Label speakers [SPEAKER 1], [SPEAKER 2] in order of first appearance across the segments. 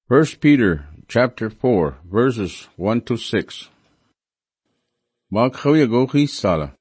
[SPEAKER 1] 1 Peter chapter 4, verses 1 to 6. Mark Chavia Gochi Sala.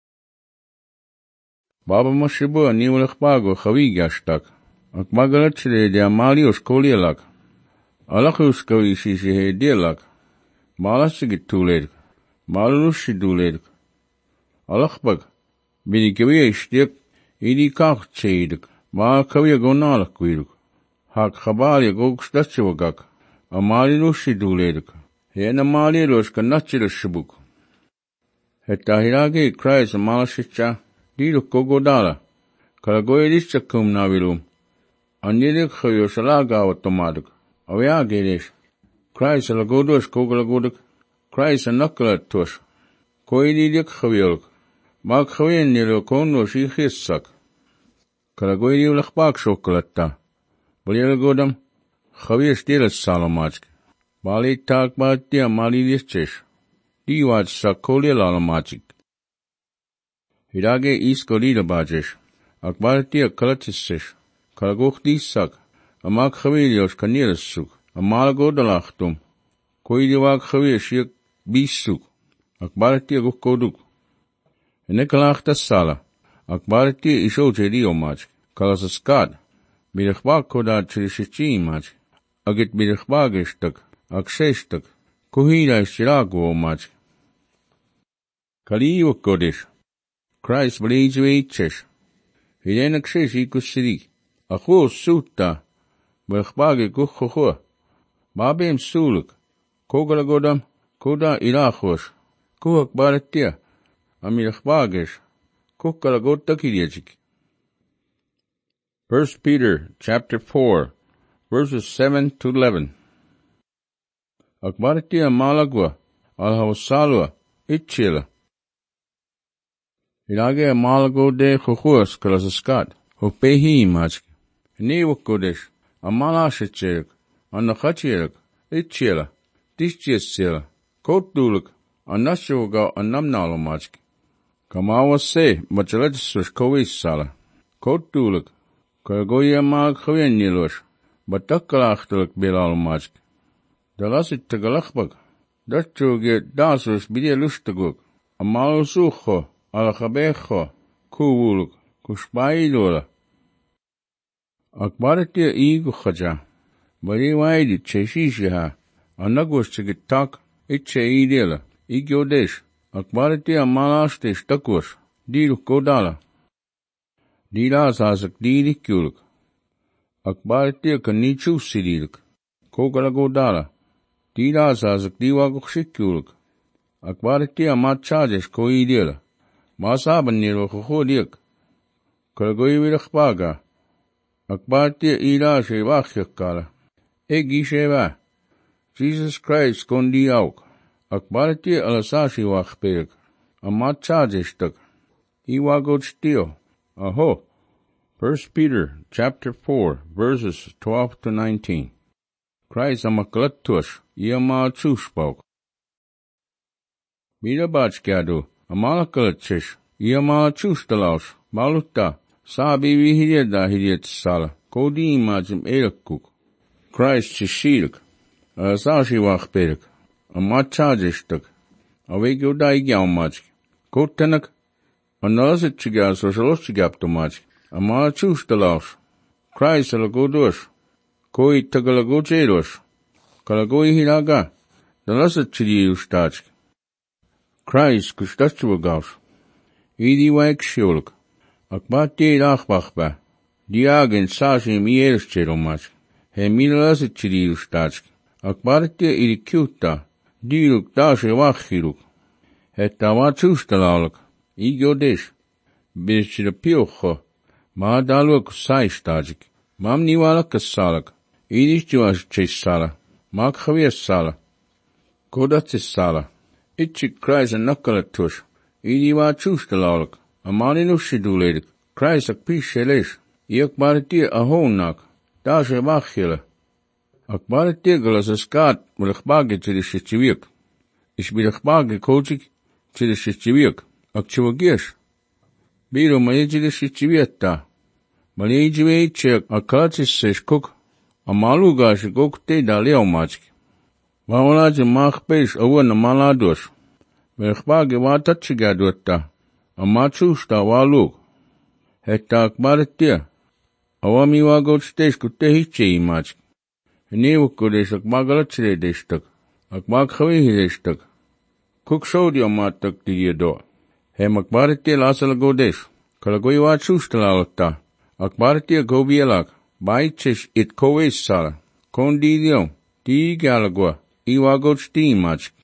[SPEAKER 1] Baba Moshibo ni ulachbago Chavi Gashtak. Ak Magalachre de Amalios Kolielak. Alachus Kavishi he dielak. Malasigit tuled. Malalushi duled. Alachbag. Bini Kavia stik. Idi kach chedik. Ma Kavia gonalak wiruk. Hak Chabalia Gokstachivagak. Amalilushi duled. He na Malilos Kanachil Shibuk. Het tahirage Christ Malashicha. Dilu kogodala. Kalagoyedisha kum navilum. Anjelik Hayosalaga automatic. Aviagedish. Christ alagodos kogalagodik. Christ anakalat tush. Koididik Haviolk. Mak Havien nilo kono shi hissak. Kalagoyedi ulachbak shokolata. Balielagodam. Havia stilas salamachk. Bali tak batia malilischesh. Diwad sakoliel alamachik. Hirage iskolida bajesh. Akbaratia kalatisesh. Kalagochdisak. Amak Havilios kanirasuk. Amalagodalachtum. Koidiwak Haviashik bisuk. Akbaratia gukoduk. Enekalachta sala. Akbaratia ishojedio mach. Kalasaskat. Bidachbak kodat chirishichi mach. Agit bidachbagestak. Aksheshtak. Kuhida ishirago mach. Kaliyo kodish. Christ believes we chesh. Hidenak shesh ikusiri. Acho suta. Bechbage kuchocho. Babem suluk. Kogalagodam. Koda ilachos. Kuhak baratia. Amirachbagesh. Kukalagottakiriachik. 1 Peter chapter 4, verses 7 to 11. Akbaratia malagwa. Alhausalwa. Itchila. Ilage malago de chochos kalasaskat. Hopehi machk. Newakodesh. Amalashichek. Anachachirek. Itchila. Tishchesila. Kotduluk. Anashoga anamnalo machk. Kamawa se. Machalajsus kovis sala. Kotduluk. Kalagoya mag chavienilosh. Batakalachteluk bilal machk. Dalasit tagalachbag. Dachuge dasus bidia lustaguk. Amalusucho. Alchabecho, kuwuluk, kushpaidola. Akbaratia igu khaja. Bari waidi cheshishiha. Anagwashchigitak, itche idela. Igyodesh. Akbaratia malashtish takwash. Dilu kodala. Dila sasak didikuluk. Akbaratia kanichu sidiluk. Kogalagodala. Dila sasak diwagukshikuluk. Akbaratia machadesh koidela. Masaban nilo chochodiak. Kalagoy vilachbaga. Akbatia ila shevachyakala. Egi sheva. Jesus Christ kondi auk. Akbatia alasashi wachperik. Amachadishtak. Iwagochtio. Aho. 1 Peter chapter 4, verses 12 to 19. Christ amaklatush. Iamachushpauk. Midabachkadu. Amalakalachish, Yamalachushtalaush, Maluta, Sabi Vihida Hidiet Sala, Kodi Majim Erekuk, Christ Chishirk, Asashi Wachperik, Amachadishtak, Awego Daigyamach, Kotanak, Anazitchigas Roshigaptomach, Amalachushtalaush, Christ Alagodosh, Koi Tagalagochedosh, Kalagoi Hilaga, the Lasachidi Ustach. Christ kustachwagaus. Idi waik shulk. Akbati lachbachba. Diagen sashim ierscheromas. He milazichiri ustach. Akbati idi kuta. Diluk dashe wachiruk. Het tawachustalalik. Igodish. Bishir piocho. Ma daluk saistajik. Mam niwalak salak. Idish juas chisala. Mak chavies sala. Kodatis sala. Itchik Christ and Nakalatush. Idiwa chustalalik. Amaninushiduledig. Christ ak pishelish. Iakbaratir ahonak. Dashe wachile. Akbaratir galasaskat. Mulachbage chidishichivik. Ishbidachbage kochik. Chidishichivik. Ak chivagish. Biro mayijidishichivieta. Malijivechek akalatis kuk. Amaluga shikokte daleo machki. Wawalaji machpesh awa na maladosh. Mechbage watachiga duetta. Amachushta waluk. Hetta akbaratia. Awami wagochtesh kutehiche imachki. Niwukudesh akbagalachre deshtak. Akbaghawihi deshtak. Kukshodio matak diyedo. Hem akbaratia lasalagodesh. Kalagoi wachushta lalata. Akbaratia gobielak. Baichesh it koes sala. Kondidio. Di galagwa. Iwagochti imachki.